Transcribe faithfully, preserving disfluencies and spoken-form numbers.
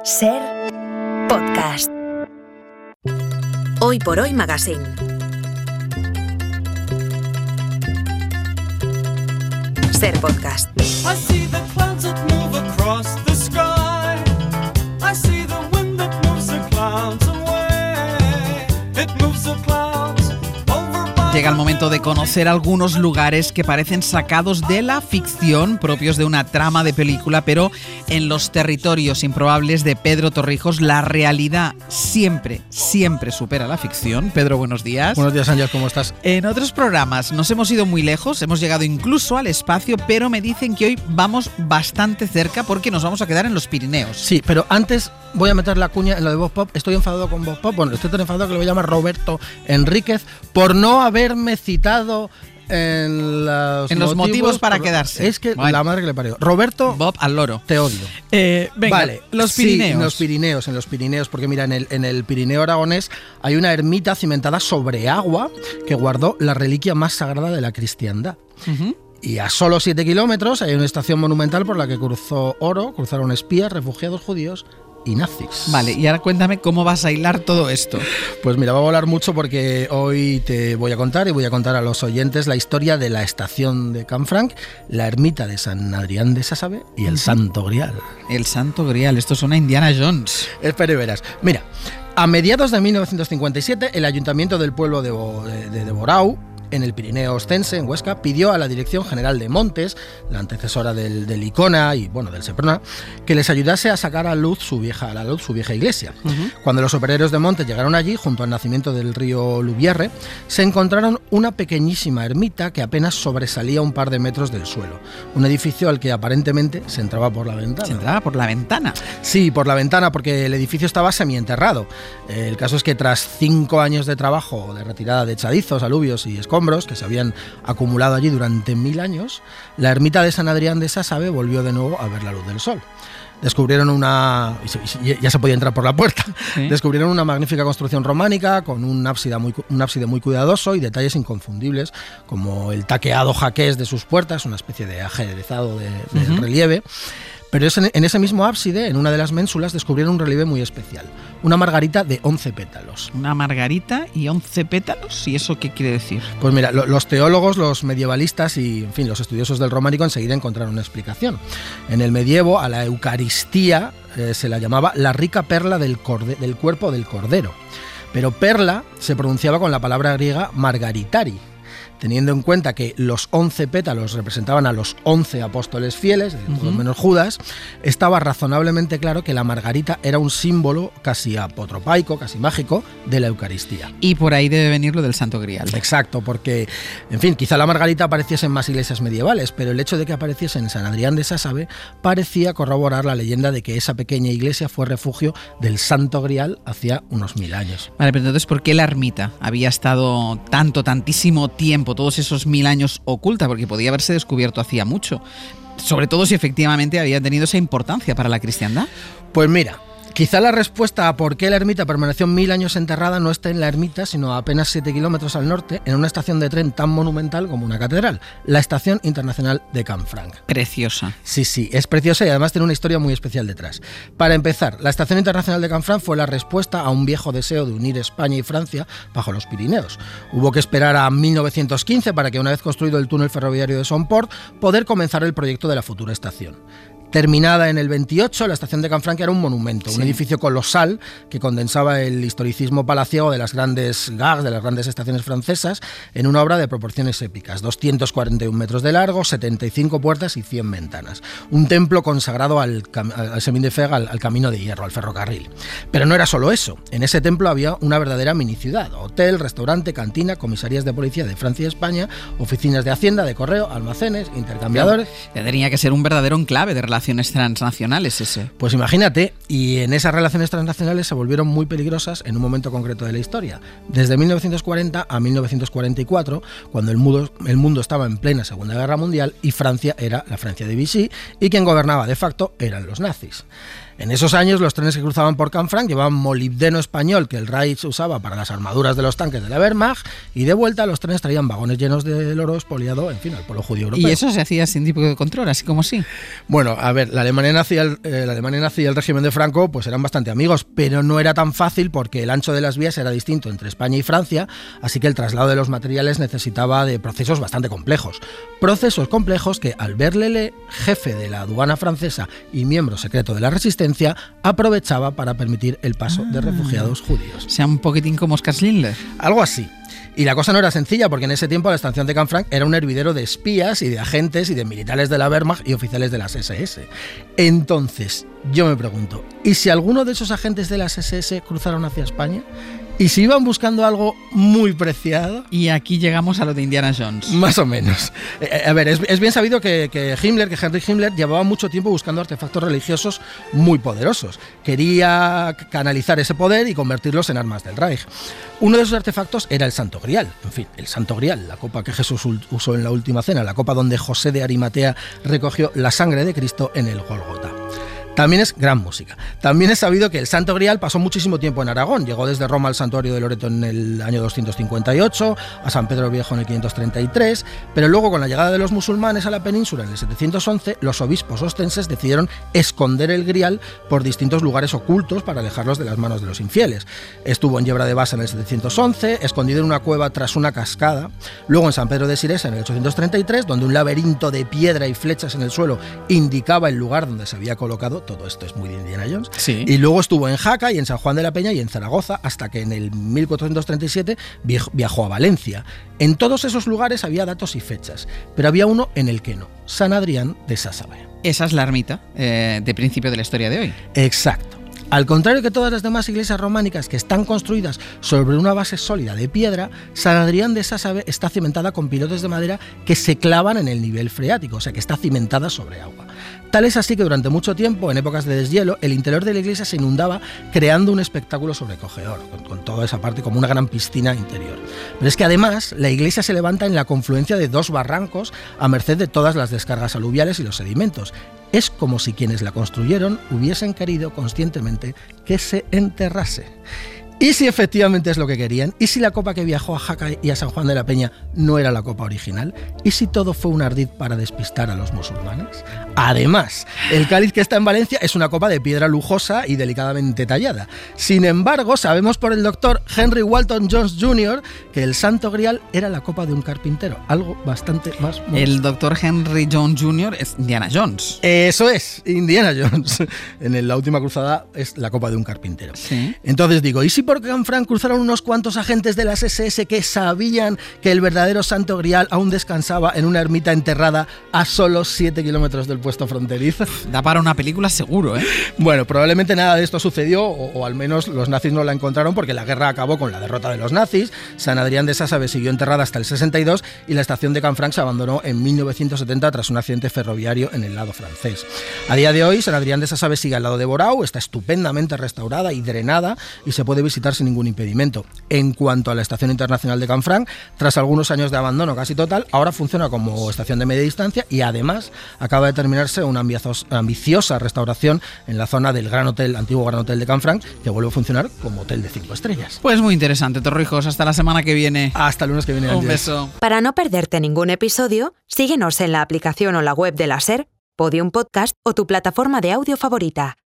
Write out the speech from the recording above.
Ser Podcast. Hoy por Hoy Magazine. Ser Podcast. I see the clouds that move across the sky. I see the wind that moves the clouds away. It moves the clouds over by. Llega el momento de conocer algunos lugares que parecen sacados de la ficción, propios de una trama de película, pero en los territorios improbables de Pedro Torrijos la realidad siempre, siempre supera la ficción. Pedro, buenos días. Buenos días, Ángel, ¿cómo estás? En otros programas nos hemos ido muy lejos, hemos llegado incluso al espacio, pero me dicen que hoy vamos bastante cerca porque nos vamos a quedar en los Pirineos. Sí, pero antes voy a meter la cuña en lo de Voz Pop. Estoy enfadado con Voz Pop. Bueno, estoy tan enfadado que lo voy a llamar Roberto Enríquez por no haberme citado en los, en los motivos, motivos para por, quedarse. Es que bueno. La madre que le parió. Roberto, Bob al loro. Te odio. Eh, venga, vale, los Pirineos. Sí, en los Pirineos, en los Pirineos, porque mira, en el, en el Pirineo aragonés hay una ermita cimentada sobre agua que guardó la reliquia más sagrada de la cristiandad. Uh-huh. Y a solo siete kilómetros hay una estación monumental por la que cruzó oro, cruzaron espías, refugiados judíos y nazis. Vale, y ahora cuéntame cómo vas a hilar todo esto. Pues mira, va a volar mucho porque hoy te voy a contar y voy a contar a los oyentes la historia de la estación de Canfranc, la ermita de San Adrián de Sasabe y el Santo Grial. El Santo Grial, esto suena a Indiana Jones. Espera y verás. Mira, a mediados de mil novecientos cincuenta y siete, el ayuntamiento del pueblo de, Bo, de, de, de Borau, en el Pirineo Ostense, en Huesca, pidió a la Dirección General de Montes, la antecesora del, del ICONA y bueno del Seprona, que les ayudase a sacar a luz su vieja, a la luz su vieja iglesia. Uh-huh. Cuando los operarios de Montes llegaron allí, junto al nacimiento del río Lubierre, se encontraron una pequeñísima ermita que apenas sobresalía un par de metros del suelo. Un edificio al que aparentemente se entraba por la ventana. ¿Se entraba por la ventana? Sí, por la ventana, porque el edificio estaba semienterrado. El caso es que tras cinco años de trabajo, de retirada de echadizos, aluvios y escombros, que se habían acumulado allí durante mil años, la ermita de San Adrián de Sasabe volvió de nuevo a ver la luz del sol. Descubrieron una... ya se podía entrar por la puerta. ¿Sí? Descubrieron una magnífica construcción románica con un ábside muy, un ábside muy cuidadoso y detalles inconfundibles, como el taqueado jaqués de sus puertas, una especie de ajedrezado de, de uh-huh. relieve. Pero en ese mismo ábside, en una de las ménsulas, descubrieron un relieve muy especial. Una margarita de once pétalos. ¿Una margarita y once pétalos? ¿Y eso qué quiere decir? Pues mira, lo, los teólogos, los medievalistas y, en fin, los estudiosos del románico enseguida encontraron una explicación. En el medievo, a la Eucaristía eh, se la llamaba la rica perla del, corde, del cuerpo del cordero. Pero perla se pronunciaba con la palabra griega margaritari. Teniendo en cuenta que los once pétalos representaban a los once apóstoles fieles, uh-huh. por lo menos Judas, estaba razonablemente claro que la margarita era un símbolo casi apotropaico, casi mágico, de la Eucaristía. Y por ahí debe venir lo del Santo Grial. Exacto, porque, en fin, quizá la margarita apareciese en más iglesias medievales, pero el hecho de que apareciese en San Adrián de Sasabe parecía corroborar la leyenda de que esa pequeña iglesia fue refugio del Santo Grial hacía unos mil años. Vale, pero entonces, ¿por qué la ermita había estado tanto, tantísimo tiempo, todos esos mil años oculta? Porque podía haberse descubierto hacía mucho, sobre todo si efectivamente había tenido esa importancia para la cristiandad. Pues mira, quizá la respuesta a por qué la ermita permaneció mil años enterrada no está en la ermita, sino a apenas siete kilómetros al norte, en una estación de tren tan monumental como una catedral, la Estación Internacional de Canfranc. Preciosa. Sí, sí, es preciosa y además tiene una historia muy especial detrás. Para empezar, la Estación Internacional de Canfranc fue la respuesta a un viejo deseo de unir España y Francia bajo los Pirineos. Hubo que esperar a mil novecientos quince para que, una vez construido el túnel ferroviario de Somport, poder comenzar el proyecto de la futura estación. Terminada en el veintiocho, la estación de Canfranc era un monumento, sí. un edificio colosal que condensaba el historicismo palaciego de las grandes gares, de las grandes estaciones francesas, en una obra de proporciones épicas, doscientos cuarenta y un metros de largo, setenta y cinco puertas y cien ventanas. Un templo consagrado al, al chemin de fer, al, al camino de hierro, al ferrocarril. Pero no era solo eso, en ese templo había una verdadera miniciudad, hotel, restaurante, cantina, comisarías de policía de Francia y España, oficinas de hacienda, de correo, almacenes, intercambiadores... Tendría que ser un verdadero enclave de relaciones transnacionales ese. Pues imagínate, y en esas relaciones transnacionales se volvieron muy peligrosas en un momento concreto de la historia. Desde mil novecientos cuarenta a mil novecientos cuarenta y cuatro, cuando el mundo, el mundo estaba en plena Segunda Guerra Mundial y Francia era la Francia de Vichy y quien gobernaba de facto eran los nazis. En esos años los trenes que cruzaban por Canfranc llevaban molibdeno español que el Reich usaba para las armaduras de los tanques de la Wehrmacht, y de vuelta los trenes traían vagones llenos de oro expoliado, en fin, al pueblo judío europeo. ¿Y eso se hacía sin tipo de control, así como sí? Bueno, a ver, la Alemania nazi, el, eh, la Alemania nazi y el régimen de Franco pues eran bastante amigos, pero no era tan fácil porque el ancho de las vías era distinto entre España y Francia, así que el traslado de los materiales necesitaba de procesos bastante complejos. Procesos complejos que Albert Lelé, jefe de la aduana francesa y miembro secreto de la Resistencia, aprovechaba para permitir el paso ah, de refugiados judíos. O sea, un poquitín como Oskar Schindler. Algo así. Y la cosa no era sencilla, porque en ese tiempo la estación de Canfranc era un hervidero de espías y de agentes y de militares de la Wehrmacht y oficiales de las ese ese. Entonces, yo me pregunto, ¿y si alguno de esos agentes de las ese ese cruzaron hacia España? ¿Y si iban buscando algo muy preciado? Y aquí llegamos a lo de Indiana Jones. Más o menos. Eh, a ver, es, es bien sabido que, que Himmler, que Henry Himmler, llevaba mucho tiempo buscando artefactos religiosos muy poderosos. Quería canalizar ese poder y convertirlos en armas del Reich. Uno de esos artefactos era el Santo Grial. En fin, el Santo Grial, la copa que Jesús usó en la última cena, la copa donde José de Arimatea recogió la sangre de Cristo en el Gólgota. También es gran música. También es sabido que el Santo Grial pasó muchísimo tiempo en Aragón. Llegó desde Roma al santuario de Loreto en el año doscientos cincuenta y ocho, a San Pedro el Viejo en el quinientos treinta y tres, pero luego con la llegada de los musulmanes a la península en el setecientos once, los obispos ostenses decidieron esconder el Grial por distintos lugares ocultos para alejarlos de las manos de los infieles. Estuvo en Yebra de Basa en el setecientos once, escondido en una cueva tras una cascada, luego en San Pedro de Siresa en el ochocientos treinta y tres, donde un laberinto de piedra y flechas en el suelo indicaba el lugar donde se había colocado. Todo esto es muy de Indiana Jones. Sí. Y luego estuvo en Jaca y en San Juan de la Peña y en Zaragoza, hasta que en el mil cuatrocientos treinta y siete viajó a Valencia. En todos esos lugares había datos y fechas, pero había uno en el que no: San Adrián de Sásabe. Esa es la ermita eh, de principio de la historia de hoy. Exacto. Al contrario que todas las demás iglesias románicas que están construidas sobre una base sólida de piedra, San Adrián de Sásabe está cimentada con pilotes de madera que se clavan en el nivel freático, o sea que está cimentada sobre agua. Tal es así que durante mucho tiempo, en épocas de deshielo, el interior de la iglesia se inundaba, creando un espectáculo sobrecogedor, con, con toda esa parte como una gran piscina interior. Pero es que además la iglesia se levanta en la confluencia de dos barrancos a merced de todas las descargas aluviales y los sedimentos. Es como si quienes la construyeron hubiesen querido conscientemente que se enterrase. ¿Y si efectivamente es lo que querían? ¿Y si la copa que viajó a Jaca y a San Juan de la Peña no era la copa original? ¿Y si todo fue un ardid para despistar a los musulmanes? Además, el cáliz que está en Valencia es una copa de piedra lujosa y delicadamente tallada. Sin embargo, sabemos por el doctor Henry Walton Jones junior que el Santo Grial era la copa de un carpintero, algo bastante más modesto. El doctor Henry Jones junior es Indiana Jones. Eso es, Indiana Jones. En la última cruzada es la copa de un carpintero. Sí. Entonces digo, ¿y si por Canfranc cruzaron unos cuantos agentes de las ese ese que sabían que el verdadero Santo Grial aún descansaba en una ermita enterrada a solo siete kilómetros del puesto fronterizo? Da para una película seguro, ¿eh? Bueno, probablemente nada de esto sucedió, o, o al menos los nazis no la encontraron, porque la guerra acabó con la derrota de los nazis. San Adrián de Sásabe siguió enterrada hasta el sesenta y dos y la estación de Canfranc se abandonó en mil novecientos setenta tras un accidente ferroviario en el lado francés. A día de hoy, San Adrián de Sásabe sigue al lado de Borau, está estupendamente restaurada y drenada y se puede visitar sin ningún impedimento. En cuanto a la Estación Internacional de Canfranc, tras algunos años de abandono casi total, ahora funciona como estación de media distancia y además acaba de terminarse una ambiciosa restauración en la zona del Gran Hotel, antiguo Gran Hotel de Canfranc, que vuelve a funcionar como hotel de cinco estrellas. Pues muy interesante, Torrijos. Hasta la semana que viene. Hasta el lunes que viene. Un beso. Para no perderte ningún episodio, síguenos en la aplicación o la web de la SER, Podium Podcast o tu plataforma de audio favorita.